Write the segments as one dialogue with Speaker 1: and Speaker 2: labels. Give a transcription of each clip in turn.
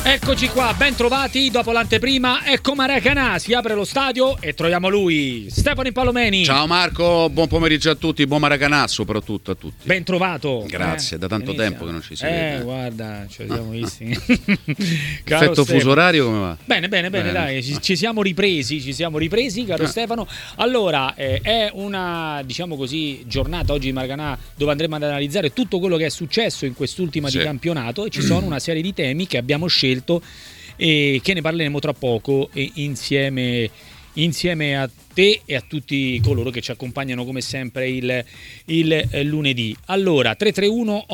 Speaker 1: Eccoci qua, ben trovati dopo l'anteprima. Ecco Maracanã, si apre lo stadio e troviamo lui, Stefano Impallomeni.
Speaker 2: Ciao Marco, buon pomeriggio a tutti, buon Maracanã soprattutto a tutti.
Speaker 1: Ben trovato.
Speaker 2: Grazie, da tanto tempo che non ci si vede.
Speaker 1: Guarda, ci siamo visti.
Speaker 2: Effetto fuso orario come va?
Speaker 1: Bene, dai, ci siamo ripresi, caro Stefano. Allora, è una, diciamo così, giornata oggi di Maracanã dove andremo ad analizzare tutto quello che è successo in quest'ultima di campionato e ci sono una serie di temi che abbiamo scelto e che ne parleremo tra poco insieme a te e a tutti coloro che ci accompagnano come sempre il lunedì. Allora 331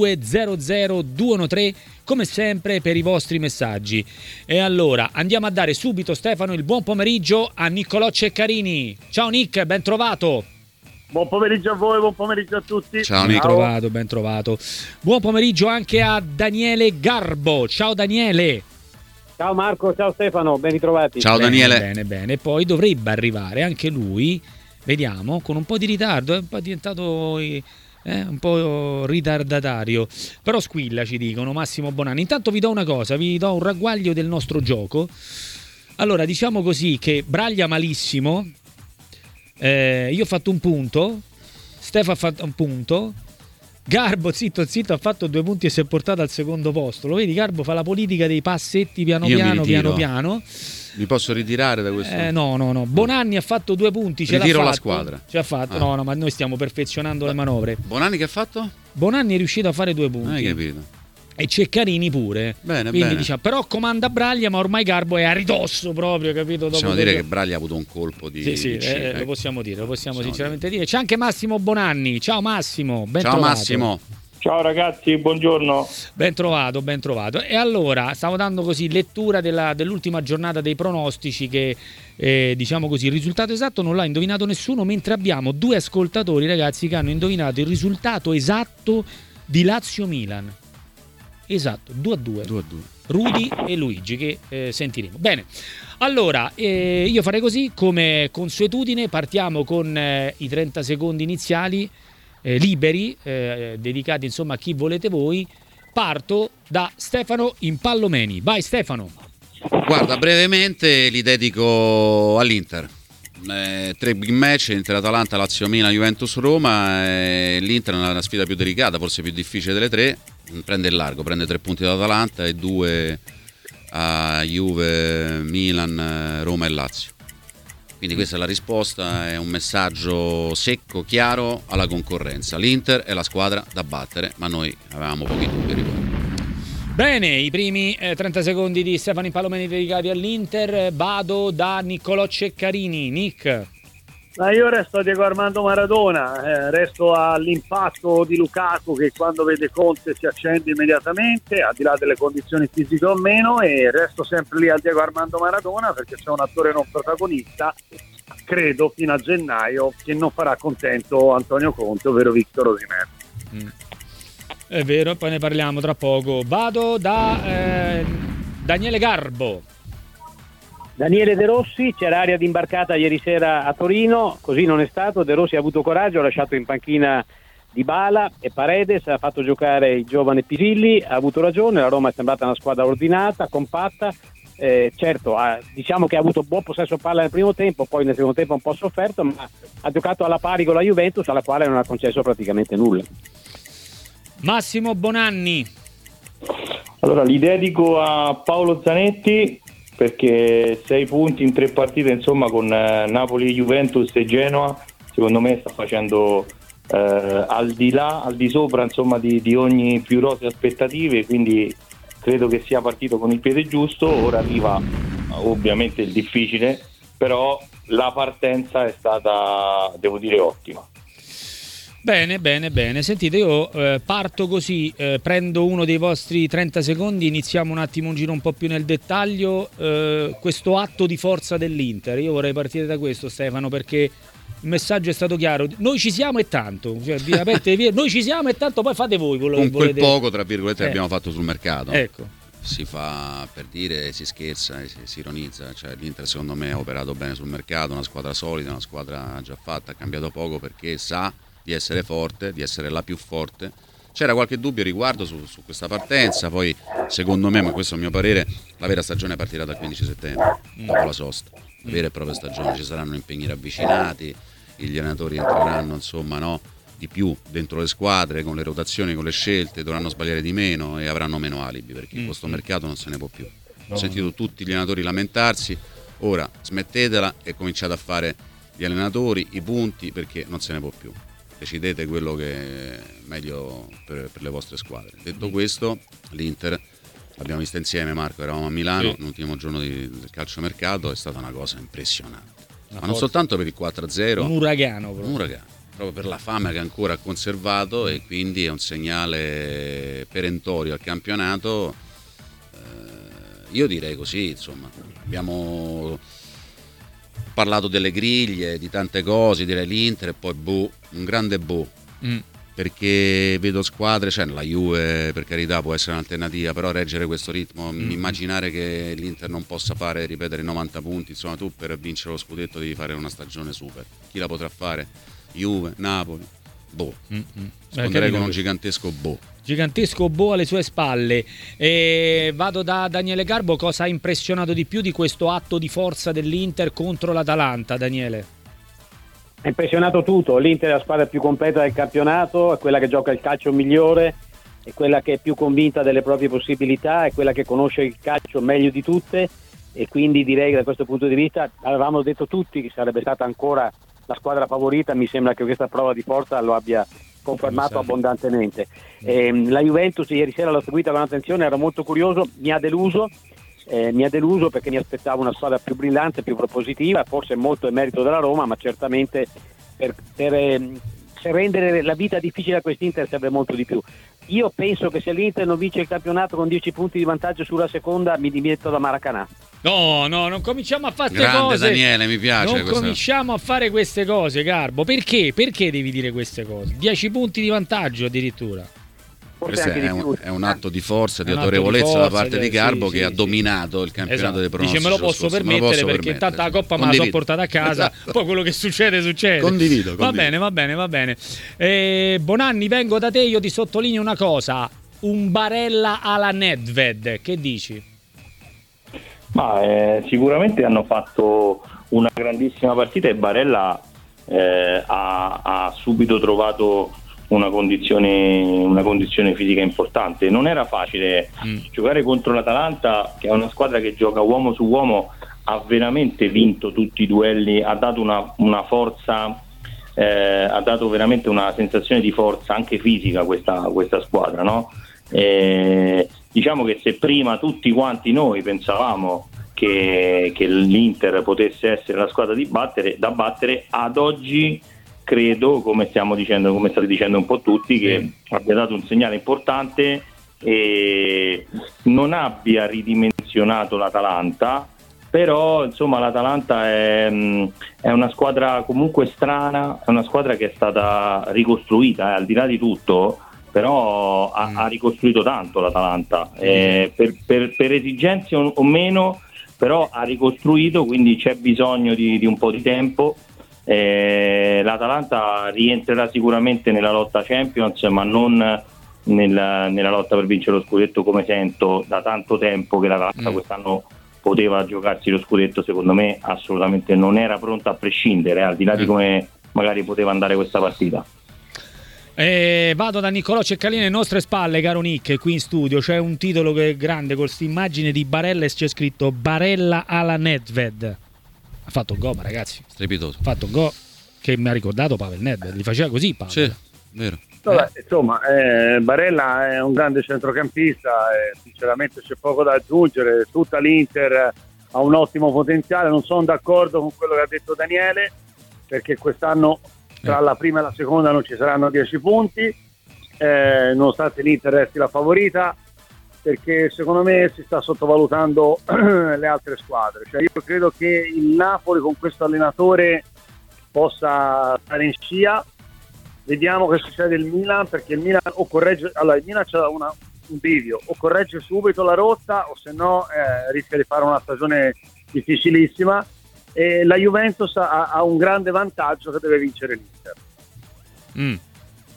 Speaker 1: 8200 213 come sempre per i vostri messaggi. E allora andiamo a dare subito, Stefano, il buon pomeriggio a Niccolò Ceccarini. Ciao Nick, ben trovato.
Speaker 3: Buon pomeriggio a voi, buon pomeriggio a tutti.
Speaker 2: Ciao
Speaker 1: Nick. Ben trovato. Buon pomeriggio anche a Daniele Garbo. Ciao Daniele.
Speaker 4: Ciao Marco, ciao Stefano, ben ritrovati.
Speaker 2: Ciao Daniele.
Speaker 1: Bene. Poi dovrebbe arrivare anche lui, vediamo, con un po' di ritardo, è un po' diventato un po' ritardatario, però squilla, ci dicono, Massimo Bonanni. Intanto vi do una cosa, vi do un ragguaglio del nostro gioco. Allora, diciamo così che braglia malissimo. Io ho fatto un punto, Stefano ha fatto un punto, Garbo zitto ha fatto 2 punti e si è portato al secondo posto. Lo vedi, Garbo fa la politica dei passetti piano piano.
Speaker 2: Mi posso ritirare da questo?
Speaker 1: No. Bonanni ha fatto 2 punti,
Speaker 2: Ritiro la squadra.
Speaker 1: Ce l'ha fatto. No, ma noi stiamo perfezionando le manovre.
Speaker 2: Bonanni che ha fatto?
Speaker 1: Bonanni è riuscito a fare 2 punti.
Speaker 2: Hai capito.
Speaker 1: E Ceccarini pure.
Speaker 2: Bene.
Speaker 1: Diciamo, però comanda Braglia, ma ormai Garbo è a ridosso proprio, capito?
Speaker 2: Possiamo dire che Braglia ha avuto un colpo di
Speaker 1: lo possiamo sinceramente dire. C'è anche Massimo Bonanni. Ciao Massimo, ben trovato.
Speaker 2: Massimo.
Speaker 3: Ciao ragazzi, buongiorno.
Speaker 1: Ben trovato. E allora, stavo dando così lettura dell'ultima giornata dei pronostici che, diciamo così, il risultato esatto non l'ha indovinato nessuno, mentre abbiamo 2 ascoltatori, ragazzi, che hanno indovinato il risultato esatto di Lazio-Milan. Esatto, 2-2. Rudy e Luigi, che sentiremo. Bene, allora io farei così, come consuetudine, partiamo con i 30 secondi iniziali liberi, dedicati insomma a chi volete voi. Parto da Stefano Impallomeni. Vai Stefano.
Speaker 2: Guarda, brevemente li dedico all'Inter. 3 big match, Inter-Atalanta, Lazio-Milan, Juventus-Roma. L'Inter è una sfida più delicata, forse più difficile delle 3. Prende il largo, prende 3 punti dall'Atalanta e 2 a Juve, Milan, Roma e Lazio. Quindi questa è la risposta, è un messaggio secco, chiaro alla concorrenza. L'Inter è la squadra da battere, ma noi avevamo pochi dubbi riguardo.
Speaker 1: Bene, i primi 30 secondi di Stefano Impallomeni dedicati all'Inter. Vado da Niccolò Ceccarini. Nick.
Speaker 3: Io resto a Diego Armando Maradona, resto all'impatto di Lukaku che quando vede Conte si accende immediatamente, al di là delle condizioni fisiche o meno, e resto sempre lì a Diego Armando Maradona perché c'è un attore non protagonista, credo, fino a gennaio, che non farà contento Antonio Conte, ovvero Victor Osimhen.
Speaker 1: È vero, poi ne parliamo tra poco. Vado da Daniele Garbo.
Speaker 4: Daniele De Rossi, c'era aria di imbarcata ieri sera a Torino, così non è stato. De Rossi ha avuto coraggio, ha lasciato in panchina Dybala e Paredes, ha fatto giocare il giovane Pisilli, ha avuto ragione, la Roma è sembrata una squadra ordinata, compatta. Certo, diciamo che ha avuto buon possesso palla nel primo tempo, poi nel secondo tempo un po' sofferto, ma ha giocato alla pari con la Juventus, alla quale non ha concesso praticamente nulla.
Speaker 1: Massimo Bonanni.
Speaker 5: Allora li dedico a Paolo Zanetti, perché 6 punti in 3 partite, insomma, con Napoli, Juventus e Genoa, secondo me sta facendo al di sopra, insomma, di ogni più rosee aspettative, quindi credo che sia partito con il piede giusto. Ora arriva ovviamente il difficile, però la partenza è stata, devo dire, ottima.
Speaker 1: Bene. Sentite, io parto così, prendo uno dei vostri 30 secondi, iniziamo un attimo un giro un po' più nel dettaglio. Questo atto di forza dell'Inter, io vorrei partire da questo, Stefano, perché il messaggio è stato chiaro. Noi ci siamo e tanto, cioè, noi ci siamo e tanto, poi fate voi quello che volete.
Speaker 2: Con quel poco, tra virgolette, che abbiamo fatto sul mercato.
Speaker 1: Ecco.
Speaker 2: Si fa per dire, si scherza e si ironizza, cioè l'Inter secondo me ha operato bene sul mercato, una squadra solida, una squadra già fatta, ha cambiato poco perché sa di essere forte, di essere la più forte, C'era qualche dubbio riguardo su questa partenza, poi secondo me, ma questo è il mio parere, la vera stagione partirà dal 15 settembre, dopo la sosta, la vera e propria stagione, ci saranno impegni ravvicinati, gli allenatori entreranno insomma di più dentro le squadre, con le rotazioni, con le scelte, dovranno sbagliare di meno e avranno meno alibi, perché in questo mercato non se ne può più. Ho sentito tutti gli allenatori lamentarsi, ora smettetela e cominciate a fare gli allenatori, i punti, perché non se ne può più. Decidete quello che è meglio per le vostre squadre. Detto questo, l'Inter l'abbiamo vista insieme, Marco, eravamo a Milano l'ultimo giorno del calciomercato, è stata una cosa impressionante, ma non soltanto per il 4-0,
Speaker 1: un uragano
Speaker 2: proprio per la fame che ancora ha conservato, e quindi è un segnale perentorio al campionato. Io direi così, insomma, abbiamo parlato delle griglie, di tante cose, direi l'Inter e poi un grande perché vedo squadre, cioè la Juve per carità può essere un'alternativa, però reggere questo ritmo, immaginare che l'Inter non possa ripetere 90 punti, insomma tu per vincere lo scudetto devi fare una stagione super. Chi la potrà fare? Juve, Napoli, risponderei con un gigantesco
Speaker 1: alle sue spalle. Vado da Daniele Garbo. Cosa ha impressionato di più di questo atto di forza dell'Inter contro l'Atalanta, Daniele?
Speaker 4: È impressionato tutto. L'Inter è la squadra più completa del campionato, è quella che gioca il calcio migliore, è quella che è più convinta delle proprie possibilità, è quella che conosce il calcio meglio di tutte, e quindi direi che da questo punto di vista avevamo detto tutti che sarebbe stata ancora la squadra favorita. Mi sembra che questa prova di forza lo abbia confermato abbondantemente. La Juventus ieri sera l'ho seguita con attenzione, ero molto curioso, mi ha deluso perché mi aspettavo una squadra più brillante, più propositiva, forse molto è merito della Roma, ma certamente per rendere la vita difficile a quest'Inter serve molto di più. Io penso che se l'Inter non vince il campionato con 10 punti di vantaggio sulla seconda, mi dimetto da Maracanã.
Speaker 1: No, non cominciamo a fare queste
Speaker 2: grande
Speaker 1: cose.
Speaker 2: Daniele, mi piace.
Speaker 1: Non cominciamo a fare queste cose, Garbo. Perché? Perché devi dire queste cose? 10 punti di vantaggio addirittura.
Speaker 2: Questo è un atto di forza, di autorevolezza da parte di Garbo, che ha dominato il campionato dei pronostici.
Speaker 1: Dice me lo posso permettere perché intanto la Coppa me la sono portata a casa, poi quello che succede.
Speaker 2: Condivido.
Speaker 1: Va bene. Bonanni, vengo da te, io ti sottolineo una cosa: un Barella alla Nedved, che dici?
Speaker 5: Ma sicuramente hanno fatto una grandissima partita e Barella ha subito trovato una condizione fisica importante. Non era facile giocare contro l'Atalanta, che è una squadra che gioca uomo su uomo, ha veramente vinto tutti i duelli, ha dato una forza, ha dato veramente una sensazione di forza anche fisica questa squadra, no? Diciamo che se prima tutti quanti noi pensavamo che l'Inter potesse essere la squadra da battere, ad oggi credo, come state dicendo un po' tutti, che abbia dato un segnale importante e non abbia ridimensionato l'Atalanta, però insomma l'Atalanta è una squadra comunque strana, è una squadra che è stata ricostruita, al di là di tutto, però ha ricostruito tanto l'Atalanta, per esigenze o meno, però ha ricostruito, quindi c'è bisogno di un po' di tempo. L'Atalanta rientrerà sicuramente nella lotta Champions, ma non nella lotta per vincere lo scudetto, come sento da tanto tempo che l'Atalanta quest'anno poteva giocarsi lo scudetto. Secondo me assolutamente non era pronta a prescindere, al di là di come magari poteva andare questa partita.
Speaker 1: Vado da Niccolò Ceccalini alle nostre spalle, caro Nick, qui in studio c'è un titolo che è grande con questa immagine di Barella e c'è scritto Barella alla Nedved. Ha fatto un gol, ragazzi, strepitoso, ha fatto un gol che mi ha ricordato Pavel Nedved, li faceva così Pavel.
Speaker 2: Sì, vero.
Speaker 3: Insomma, Barella è un grande centrocampista, sinceramente c'è poco da aggiungere, tutta l'Inter ha un ottimo potenziale. Non sono d'accordo con quello che ha detto Daniele, perché quest'anno tra la prima e la seconda non ci saranno 10 punti, nonostante l'Inter resti la favorita, perché secondo me si sta sottovalutando le altre squadre. Cioè, io credo che il Napoli con questo allenatore possa stare in scia. Vediamo che succede il Milan, perché il Milan o corregge, allora il Milan c'ha un bivio, o corregge subito la rotta o se no rischia di fare una stagione difficilissima, e la Juventus ha un grande vantaggio, che deve vincere l'Inter.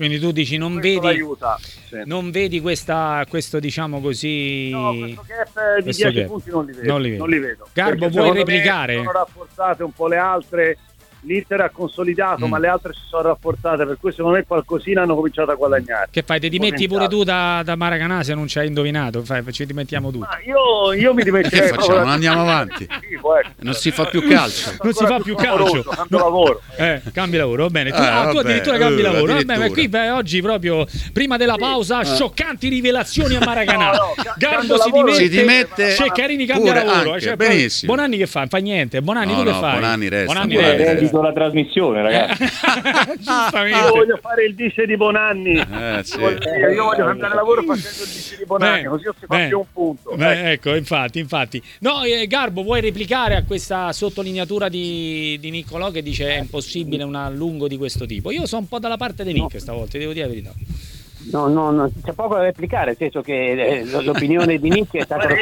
Speaker 1: Quindi tu dici non vedi questo diciamo così.
Speaker 3: No, questo gap di 10 punti non li vedo.
Speaker 1: Garbo, vuoi replicare?
Speaker 3: Sono rafforzate un po' le altre. L'Inter ha consolidato, ma le altre si sono rafforzate, per cui secondo me qualcosina hanno cominciato a guadagnare.
Speaker 1: Che fai? Ti dimetti pure tu da Maracanã se non ci hai indovinato? Ci dimettiamo tutti.
Speaker 3: Ma io mi dimetterei.
Speaker 2: Che facciamo? Non andiamo avanti. Non si fa più calcio.
Speaker 1: Non si fa più calcio.
Speaker 3: Cambio lavoro.
Speaker 1: Cambi lavoro, va bene. Tu addirittura cambi lavoro. Vabbè, qui oggi proprio prima della pausa scioccanti rivelazioni a Maracanã. Garbo si dimette. Ceccarini cambia lavoro.
Speaker 2: Benissimo.
Speaker 1: Bonanni che fa? Fa niente. Bonanni tu che fai?
Speaker 2: Bonanni resta.
Speaker 5: La trasmissione, ragazzi.
Speaker 3: Io voglio fare il dice di Bonanni. Sì. Io voglio cambiare lavoro facendo il dice di Bonanni, così non si fa più un punto.
Speaker 1: Ecco, infatti. No, Garbo, vuoi replicare a questa sottolineatura di Niccolò che dice è impossibile un allungo di questo tipo? Io sono un po' dalla parte di Nick stavolta, devo dire la verità.
Speaker 4: No, c'è poco da replicare, nel senso che l'opinione di Nick è stata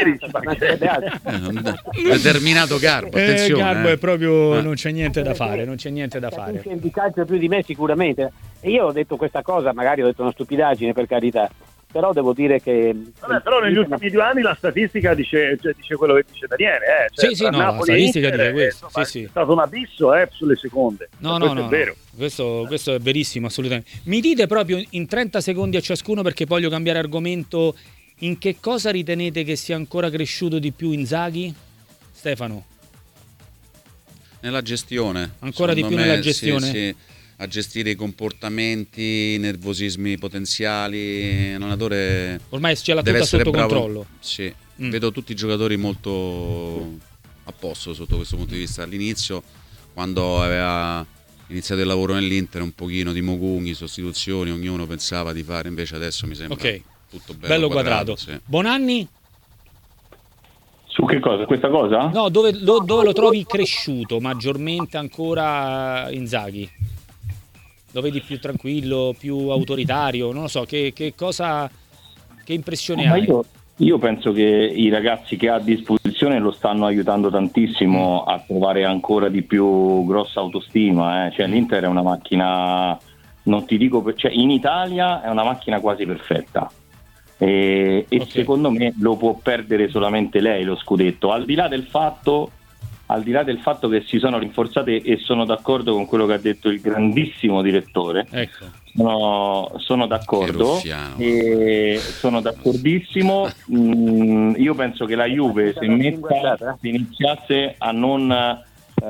Speaker 2: determinato Garbo, attenzione.
Speaker 1: Garbo è proprio non c'è niente da fare,
Speaker 4: Di calcio più di me sicuramente. E io ho detto questa cosa, magari ho detto una stupidaggine, per carità, però devo dire che
Speaker 3: però negli ultimi 2 anni la statistica dice quello che dice Daniele,
Speaker 1: la statistica dice questo. È
Speaker 3: stato un abisso sulle seconde.
Speaker 1: No,
Speaker 3: è vero.
Speaker 1: Questo è verissimo, assolutamente. Mi dite proprio in 30 secondi a ciascuno, perché voglio cambiare argomento, in che cosa ritenete che sia ancora cresciuto di più Inzaghi? Stefano?
Speaker 2: Nella gestione.
Speaker 1: Ancora di più nella gestione?
Speaker 2: Sì. A gestire i comportamenti, i nervosismi potenziali. Un allenatore
Speaker 1: ormai ce l'ha tutta sotto controllo.
Speaker 2: Sì, vedo tutti i giocatori molto a posto sotto questo punto di vista. All'inizio, quando aveva iniziato il lavoro nell'Inter, un pochino di mogugni, sostituzioni, ognuno pensava di fare, invece adesso mi sembra tutto bello quadrato. Sì.
Speaker 1: Bonanni?
Speaker 5: Su che cosa? Questa cosa?
Speaker 1: No, dove lo trovi cresciuto maggiormente ancora Inzaghi? Lo vedi più tranquillo, più autoritario? Non lo so, che impressione hai?
Speaker 5: Io penso che i ragazzi che ha a disposizione lo stanno aiutando tantissimo a trovare ancora di più grossa autostima. Cioè, l'Inter è una macchina, non ti dico, in Italia è una macchina quasi perfetta. E secondo me lo può perdere solamente lei lo scudetto, al di là del fatto che si sono rinforzate, e sono d'accordo con quello che ha detto il grandissimo direttore. Sono d'accordo, sono d'accordissimo. Io penso che la Juve se iniziasse a non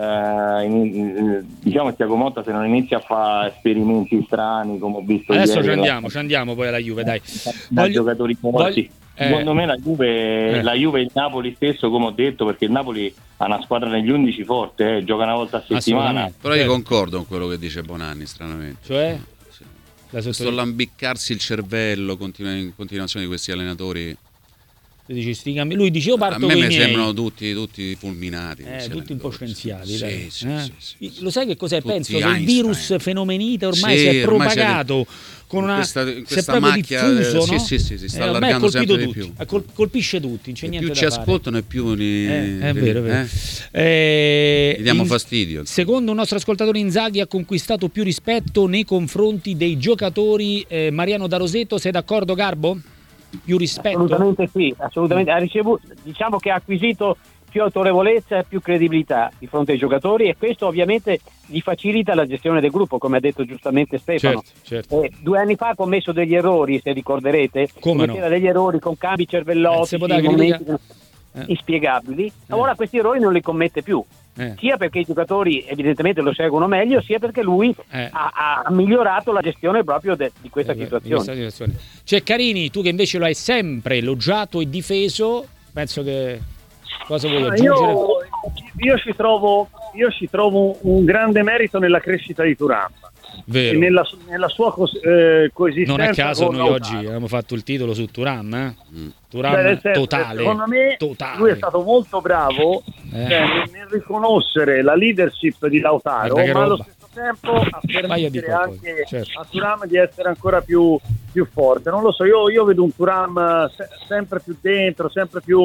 Speaker 5: diciamo Thiago Motta, se non inizia a fare esperimenti strani come ho visto
Speaker 1: adesso
Speaker 5: ieri,
Speaker 1: ci andiamo poi alla Juve, dai.
Speaker 5: Giocatori forti. Secondo me la Juve e il Napoli stesso, come ho detto, perché il Napoli ha una squadra negli 11 forte, gioca una volta a settimana.
Speaker 2: Però io concordo con quello che dice Bonanni, stranamente.
Speaker 1: Cioè?
Speaker 2: Questo lambiccarsi il cervello in continuazione di questi allenatori.
Speaker 1: Lui dice io parto con i miei. A me mi
Speaker 2: sembrano tutti fulminati.
Speaker 1: Tutti un po' scienziati.
Speaker 2: Sì.
Speaker 1: Lo sai che cos'è?
Speaker 2: Tutti
Speaker 1: Penso che il virus fenomenite ormai si è propagato con
Speaker 2: questa
Speaker 1: si è proprio
Speaker 2: macchia,
Speaker 1: diffuso, no?
Speaker 2: Sì, si sta allargando sempre di più.
Speaker 1: Colpisce tutti, non c'è niente da fare.
Speaker 2: Più ci ascoltano e più
Speaker 1: è vero.
Speaker 2: Gli diamo fastidio.
Speaker 1: Secondo un nostro ascoltatore, Inzaghi ha conquistato più rispetto nei confronti dei giocatori. Mariano da Roseto, sei d'accordo, Garbo? Più rispetto?
Speaker 4: Assolutamente sì, assolutamente. Ha ricevuto, diciamo che ha acquisito più autorevolezza e più credibilità di fronte ai giocatori, e questo ovviamente gli facilita la gestione del gruppo, come ha detto giustamente Stefano.
Speaker 1: Certo.
Speaker 4: 2 anni fa ha commesso degli errori, se ricorderete, commetteva degli errori con cambi cervellotici, momenti inspiegabili. Ora questi errori non li commette più, sia perché i giocatori evidentemente lo seguono meglio, sia perché lui ha migliorato la gestione proprio di questa situazione.
Speaker 1: Ceccarini, tu che invece lo hai sempre elogiato e difeso, penso che cosa vuoi aggiungere?
Speaker 3: Io ci trovo un grande merito nella crescita di Thuram.
Speaker 1: Vero.
Speaker 3: E nella sua coesistenza.
Speaker 1: Non a caso noi oggi abbiamo fatto il titolo su Thuram, Thuram totale.
Speaker 3: Secondo me lui è stato molto bravo nel riconoscere la leadership di Lautaro, ma allo stesso tempo a permettere anche a Thuram di essere ancora più forte. Non lo so, io vedo un Thuram sempre più dentro, sempre più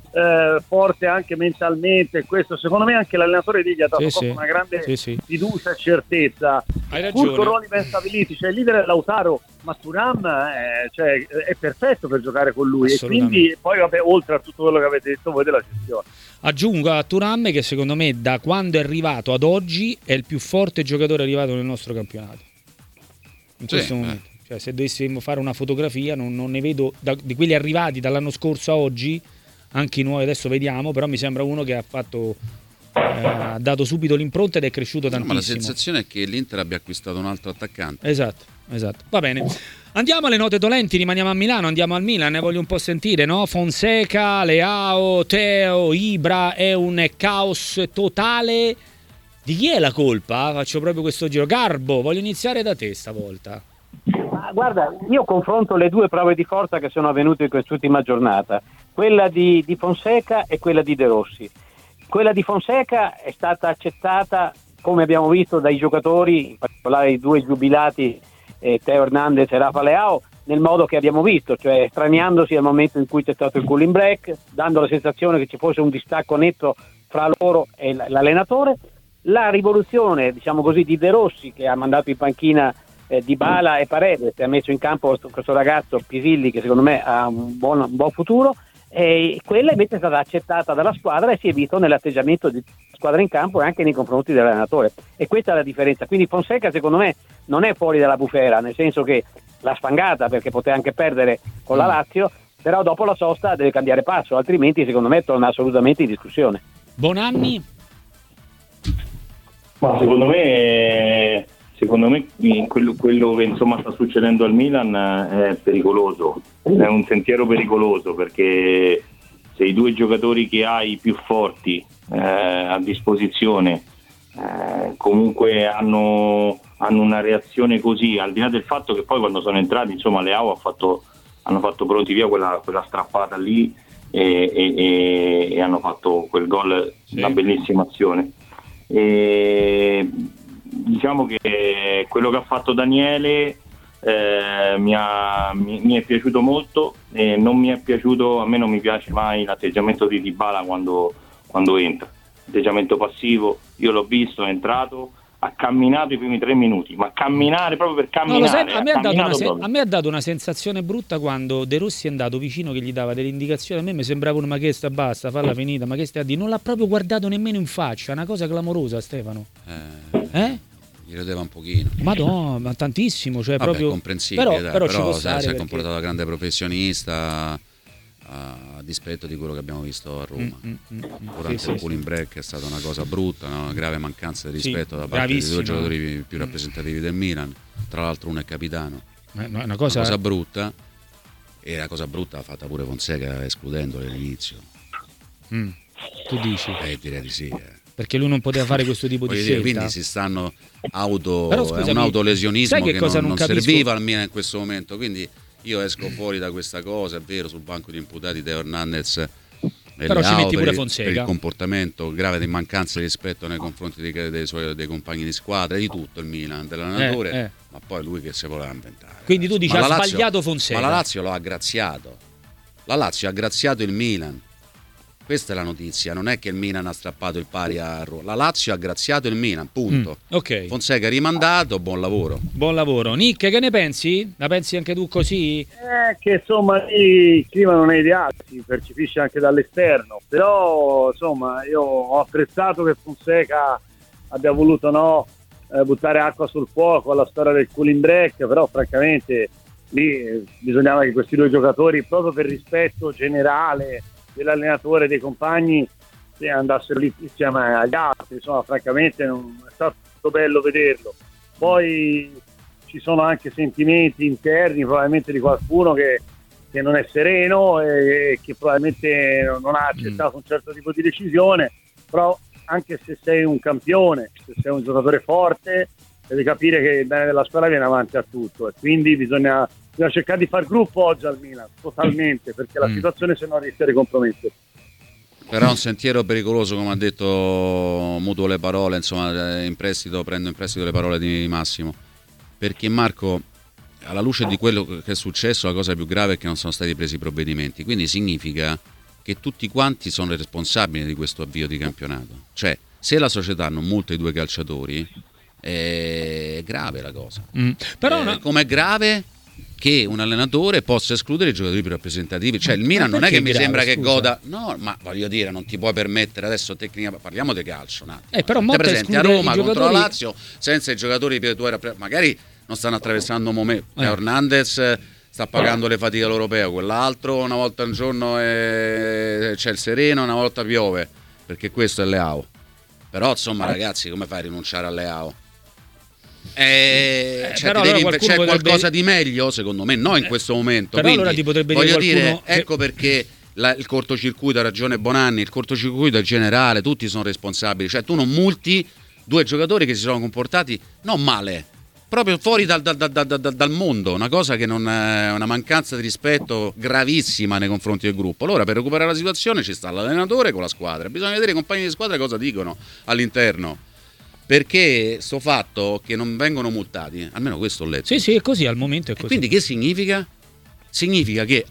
Speaker 3: forte anche mentalmente. Questo secondo me anche l'allenatore gli ha dato proprio una grande fiducia e certezza.
Speaker 1: Hai ragione.
Speaker 3: Pur con ruoli ben stabiliti, cioè il leader è Lautaro, ma Thuram è perfetto per giocare con lui, e quindi poi vabbè, oltre a tutto quello che avete detto voi della gestione.
Speaker 1: Aggiungo a Thuram che secondo me da quando è arrivato ad oggi è il più forte giocatore arrivato nel nostro campionato in questo momento. Cioè, se dovessimo fare una fotografia non ne vedo di quelli arrivati dall'anno scorso a oggi, anche i nuovi adesso vediamo, però mi sembra uno che ha dato subito l'impronta ed è cresciuto tantissimo.
Speaker 2: Ma la sensazione è che l'Inter abbia acquistato un altro attaccante.
Speaker 1: Esatto. Va bene. Andiamo alle note dolenti, rimaniamo a Milano, andiamo al Milan, ne voglio un po' sentire, no? Fonseca, Leao, Teo, Ibra, è un caos totale. Di chi è la colpa? Faccio proprio questo giro. Garbo, voglio iniziare da te stavolta.
Speaker 4: Guarda, io confronto le due prove di forza che sono avvenute in quest'ultima giornata, quella di Fonseca e quella di De Rossi. Quella di Fonseca è stata accettata, come abbiamo visto, dai giocatori, in particolare i due giubilati, Teo Hernandez e Rafa Leao, nel modo che abbiamo visto, cioè straniandosi al momento in cui c'è stato il cooling break, dando la sensazione che ci fosse un distacco netto fra loro e l'allenatore. La rivoluzione, diciamo così, di De Rossi, che ha mandato in panchina Dybala e Paredes, e ha messo in campo questo ragazzo Pisilli che secondo me ha un buon futuro, e quella invece è stata accettata dalla squadra e si è visto nell'atteggiamento di squadra in campo e anche nei confronti dell'allenatore, e questa è la differenza. Quindi Fonseca secondo me non è fuori dalla bufera, nel senso che l'ha sfangata perché poteva anche perdere con la Lazio, però dopo la sosta deve cambiare passo, altrimenti secondo me torna assolutamente in discussione.
Speaker 1: Bonanni?
Speaker 5: Ma secondo me quello che insomma sta succedendo al Milan è pericoloso, è un sentiero pericoloso, perché se i due giocatori che hai più forti a disposizione comunque hanno una reazione così, al di là del fatto che poi quando sono entrati, insomma, Leao hanno fatto pronti via quella strappata lì e hanno fatto quel gol, una bellissima azione. Diciamo che quello che ha fatto Daniele mi è piaciuto molto, e non mi è piaciuto, a me non mi piace mai l'atteggiamento di Dybala quando entra, atteggiamento passivo. Io l'ho visto, è entrato, ha camminato i primi 3 minuti, ma camminare proprio per camminare.
Speaker 1: No, a me ha dato una sensazione brutta quando De Rossi è andato vicino che gli dava delle indicazioni. A me mi sembrava ma che sta, basta, falla finita, ma che stai a dire? Non l'ha proprio guardato nemmeno in faccia, una cosa clamorosa, Stefano.
Speaker 2: Gli rodeva un pochino.
Speaker 1: Ma tantissimo, cioè proprio
Speaker 2: comprensibile,
Speaker 1: però
Speaker 2: si è
Speaker 1: perché
Speaker 2: comportato da grande professionista, a dispetto di quello che abbiamo visto a Roma. Durante il cooling break è stata una cosa brutta, una grave mancanza di rispetto da parte dei due giocatori più rappresentativi del Milan. Tra l'altro uno è capitano. Una cosa brutta, e la cosa brutta l'ha fatta pure Fonseca, escludendolo all'inizio.
Speaker 1: Tu dici?
Speaker 2: Direi di sì.
Speaker 1: Perché lui non poteva fare questo tipo di scelta.
Speaker 2: Quindi si stanno è un autolesionismo che non serviva al Milan in questo momento. Quindi io esco fuori da questa cosa, è vero, sul banco di imputati Teo Hernandez e
Speaker 1: però ci metti pure
Speaker 2: Fonseca per il comportamento grave di mancanza di rispetto nei confronti dei compagni di squadra, di tutto il Milan, dell'allenatore, ma poi lui che si voleva inventare.
Speaker 1: Quindi tu dici ha sbagliato Fonseca.
Speaker 2: Ma la Lazio lo ha graziato. La Lazio ha graziato il Milan. Questa è la notizia, non è che il Milan ha strappato il pari a Roma. La Lazio ha graziato il Milan, punto.
Speaker 1: Ok.
Speaker 2: Fonseca rimandato, buon lavoro.
Speaker 1: Buon lavoro. Nick, che ne pensi? La pensi anche tu così?
Speaker 3: Che insomma il clima non è ideale, si percepisce anche dall'esterno, però insomma io ho apprezzato che Fonseca abbia voluto buttare acqua sul fuoco alla storia del cooling break, però francamente lì bisognava che questi due giocatori, proprio per rispetto generale dell'allenatore e dei compagni, andassero lì insieme agli altri. Insomma, francamente non è stato bello vederlo. Poi ci sono anche sentimenti interni probabilmente di qualcuno che non è sereno e che probabilmente non ha accettato un certo tipo di decisione, però anche se sei un campione, se sei un giocatore forte, devi capire che il bene della squadra viene avanti a tutto, e quindi bisogna cercare di far gruppo oggi al Milan, totalmente, perché la situazione se no rischia di compromettere.
Speaker 2: Però è un sentiero pericoloso, come ha detto, mutuo le parole, insomma, prendo in prestito le parole di Massimo, perché Marco, alla luce di quello che è successo, la cosa più grave è che non sono stati presi provvedimenti, quindi significa che tutti quanti sono responsabili di questo avvio di campionato. Cioè, se la società non multa i 2 calciatori, è grave la cosa.
Speaker 1: Però
Speaker 2: com'è grave che un allenatore possa escludere i giocatori più rappresentativi? Cioè, il Milan non è che mi sembra che goda, no, ma voglio dire, non ti puoi permettere adesso parliamo di calcio un attimo.
Speaker 1: Però
Speaker 2: te presenti a Roma contro la
Speaker 1: giocatori...
Speaker 2: Lazio senza i giocatori più magari non stanno attraversando un momento. Hernandez sta pagando le fatiche all'europeo, quell'altro una volta al giorno c'è il sereno, una volta piove, perché questo è Leao. Però insomma ragazzi, come fai a rinunciare a Leao? C'è qualcosa di meglio secondo me, no in questo momento.
Speaker 1: Però
Speaker 2: quindi,
Speaker 1: allora ti potrebbe
Speaker 2: voglio
Speaker 1: dire
Speaker 2: ecco perché il cortocircuito, ha ragione Bonanni, il cortocircuito è generale, tutti sono responsabili. Cioè tu non multi 2 giocatori che si sono comportati non male, proprio fuori dal mondo, una cosa che non è una mancanza di rispetto gravissima nei confronti del gruppo. Allora per recuperare la situazione ci sta l'allenatore con la squadra, bisogna vedere i compagni di squadra cosa dicono all'interno, perché sto fatto che non vengono multati, almeno questo ho letto.
Speaker 1: Sì, è così, al momento è così.
Speaker 2: Quindi che significa? Significa che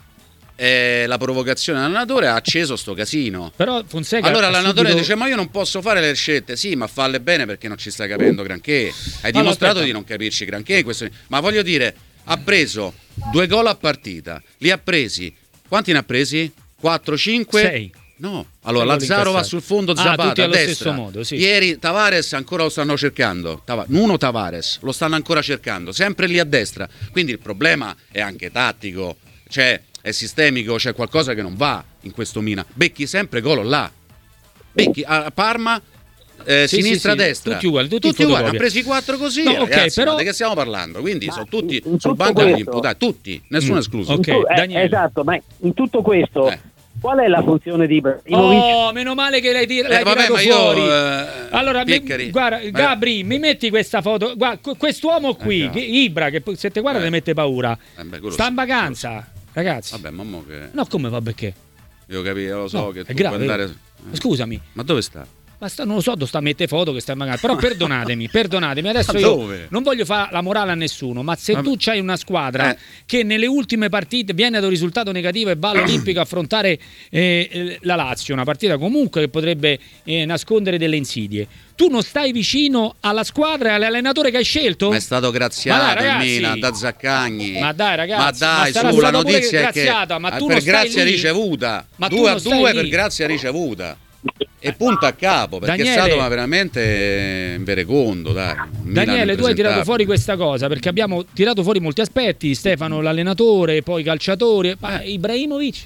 Speaker 2: la provocazione dell'allenatore ha acceso sto casino.
Speaker 1: Però Fonseca
Speaker 2: allora l'allenatore dice ma io non posso fare le scelte. Sì, ma falle bene perché non ci stai capendo granché. Hai dimostrato di non capirci granché in questo... Ma voglio dire, ha preso 2 gol a partita, li ha presi, quanti ne ha presi? 4, 5?
Speaker 1: 6.
Speaker 2: No, allora Lazzaro va sul fondo, Zapata a destra.
Speaker 1: Stesso modo, sì.
Speaker 2: Ieri Tavares ancora lo stanno cercando. Nuno Tavares lo stanno ancora cercando, sempre lì a destra. Quindi il problema è anche tattico, cioè è sistemico, c'è qualcosa che non va in questo Milan. Becchi sempre gol là. Becchi a Parma, sinistra, destra.
Speaker 1: Tutti uguali.
Speaker 2: Ha preso i 4 così,
Speaker 1: no,
Speaker 2: ragazzi,
Speaker 1: però...
Speaker 2: ma di che stiamo parlando? Quindi sono tutti sul banco degli imputati, tutti, nessuno escluso.
Speaker 1: Daniele.
Speaker 4: Esatto, ma in tutto questo qual è la funzione di Ibrahimovic?
Speaker 1: Oh, meno male che l'hai tirato fuori. Allora, guarda, Gabri, mi metti questa foto. Guarda, quest'uomo qui, Ibra, che se te guarda ti mette paura. Sta in vacanza, ragazzi.
Speaker 2: Vabbè, mamma che...
Speaker 1: No, come va perché?
Speaker 2: Io capisco, lo so che
Speaker 1: tu puoi andare... Scusami.
Speaker 2: Ma dove sta?
Speaker 1: Non lo so, dove sta a mettere foto che sta in vacanza. Però perdonatemi, adesso io non voglio fare la morale a nessuno, ma se tu c'hai una squadra che nelle ultime partite viene ad un risultato negativo e va all'Olimpico a affrontare la Lazio, una partita comunque che potrebbe nascondere delle insidie, tu non stai vicino alla squadra e all'allenatore che hai scelto?
Speaker 2: Ma è stato graziato il Milan da Zaccagni.
Speaker 1: Ma dai ragazzi,
Speaker 2: ma dai, la notizia è che
Speaker 1: ma tu
Speaker 2: per
Speaker 1: non
Speaker 2: grazia
Speaker 1: lì.
Speaker 2: Ricevuta,
Speaker 1: Ma
Speaker 2: 2-2 per grazia ricevuta. E punto a capo, perché
Speaker 1: Daniele,
Speaker 2: è stato veramente inverecondo, dai.
Speaker 1: Daniele, tu hai tirato fuori questa cosa perché abbiamo tirato fuori molti aspetti. Stefano l'allenatore, poi i calciatori, Ibrahimovic.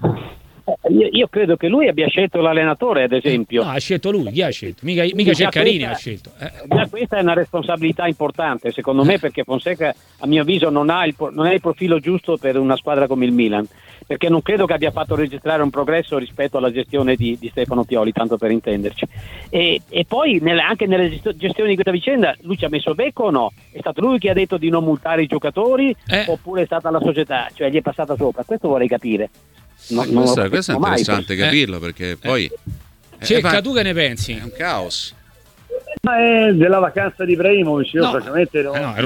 Speaker 4: Io credo che lui abbia scelto l'allenatore, ad esempio.
Speaker 1: No, ha scelto lui, chi ha scelto? Mica Ceccarini ha scelto.
Speaker 4: Questa è una responsabilità importante, secondo me, perché Fonseca, a mio avviso, non ha il profilo giusto per una squadra come il Milan, perché non credo che abbia fatto registrare un progresso rispetto alla gestione di Stefano Pioli, tanto per intenderci. E poi anche nella gestione di questa vicenda lui ci ha messo becco o no? È stato lui che ha detto di non multare i giocatori oppure è stata la società? Cioè gli è passata sopra? Questo vorrei capire.
Speaker 2: Questo è interessante capirlo, perché poi
Speaker 1: Cecca, tu che ne pensi?
Speaker 2: È un caos.
Speaker 3: Ma è della vacanza di Ibrahimovic, io francamente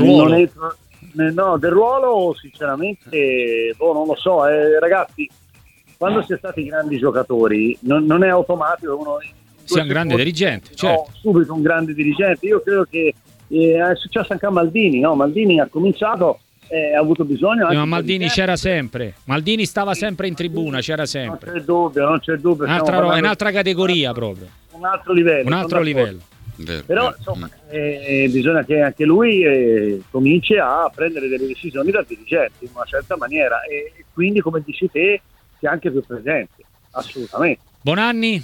Speaker 3: del ruolo sinceramente non lo so, ragazzi, quando si è stati grandi giocatori non è automatico uno
Speaker 1: sia un grande dirigente, certo.
Speaker 3: Subito un grande dirigente. Io credo che è successo anche a Maldini, no? Maldini ha cominciato, ha avuto bisogno anche
Speaker 1: ma Maldini c'era sempre, Maldini stava sempre in tribuna, c'era sempre,
Speaker 3: non c'è dubbio,
Speaker 1: è un'altra categoria, proprio
Speaker 3: un altro livello. Però insomma bisogna che anche lui cominci a prendere delle decisioni da dirigente in una certa maniera e quindi, come dici te, sia anche più presente, assolutamente.
Speaker 1: Bonanni?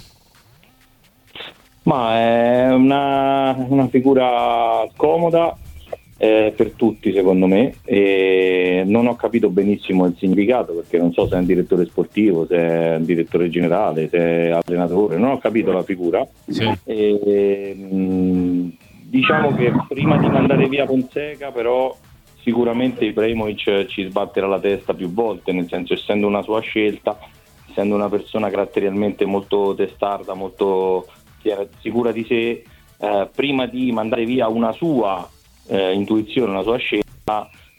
Speaker 5: Ma è una figura comoda per tutti, secondo me, e non ho capito benissimo il significato, perché non so se è un direttore sportivo, se è un direttore generale, se è allenatore, non ho capito la figura. Diciamo che prima di mandare via Fonseca, però sicuramente Ibrahimovic ci sbatterà la testa più volte, nel senso, essendo una sua scelta, essendo una persona caratterialmente molto testarda, molto sicura di sé, prima di mandare via una sua intuizione, una sua scelta,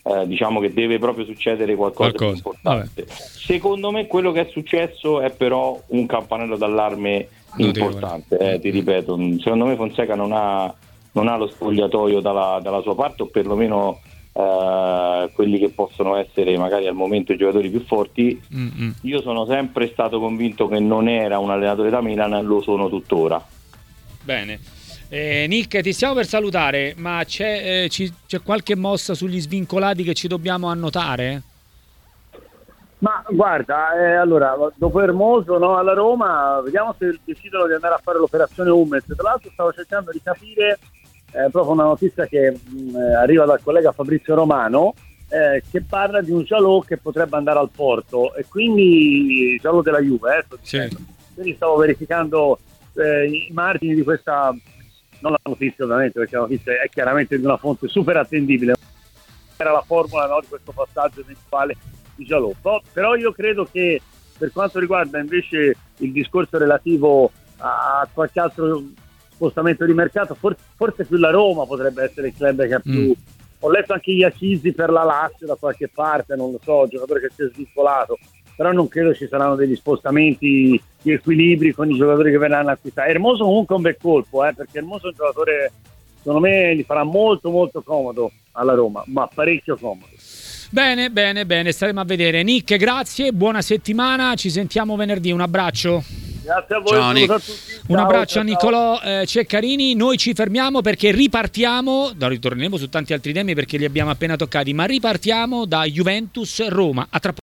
Speaker 5: diciamo che deve proprio succedere qualcosa di importante. Secondo me quello che è successo è però un campanello d'allarme importante, ti ripeto, secondo me Fonseca non ha lo spogliatoio dalla sua parte, o perlomeno quelli che possono essere magari al momento i giocatori più forti. Io sono sempre stato convinto che non era un allenatore da Milan, lo sono tuttora.
Speaker 1: Bene. Nick, ti stiamo per salutare, ma c'è qualche mossa sugli svincolati che ci dobbiamo annotare?
Speaker 3: Ma guarda, allora, dopo Hermoso, no, alla Roma, vediamo se decidono di andare a fare l'operazione Hummels. Tra l'altro stavo cercando di capire proprio una notizia che arriva dal collega Fabrizio Romano, che parla di un Jalot che potrebbe andare al Porto, e quindi Jalot della Juve, quindi stavo verificando i margini di questa, non la notizia ovviamente, perché la notizia è chiaramente di una fonte super attendibile, era la formula, no, di questo passaggio eventuale di Jalot. Però io credo che per quanto riguarda invece il discorso relativo a qualche altro spostamento di mercato, forse più la Roma potrebbe essere il club che ha più. Ho letto anche Iachizzi per la Lazio da qualche parte, non lo so, giocatore che si è svincolato, però non credo ci saranno degli spostamenti di equilibri con i giocatori che verranno acquistati. Hermoso comunque è un bel colpo, perché Hermoso è un giocatore, secondo me gli farà molto molto comodo alla Roma, ma parecchio comodo.
Speaker 1: Bene, staremo a vedere. Nick, grazie, buona settimana, ci sentiamo venerdì, un abbraccio.
Speaker 3: Grazie a voi.
Speaker 2: Ciao, Nick.
Speaker 3: A tutti.
Speaker 1: Un abbraccio a Niccolò Ceccarini. Noi ci fermiamo perché ripartiamo, ritorneremo su tanti altri temi perché li abbiamo appena toccati, ma ripartiamo da Juventus Roma. A tra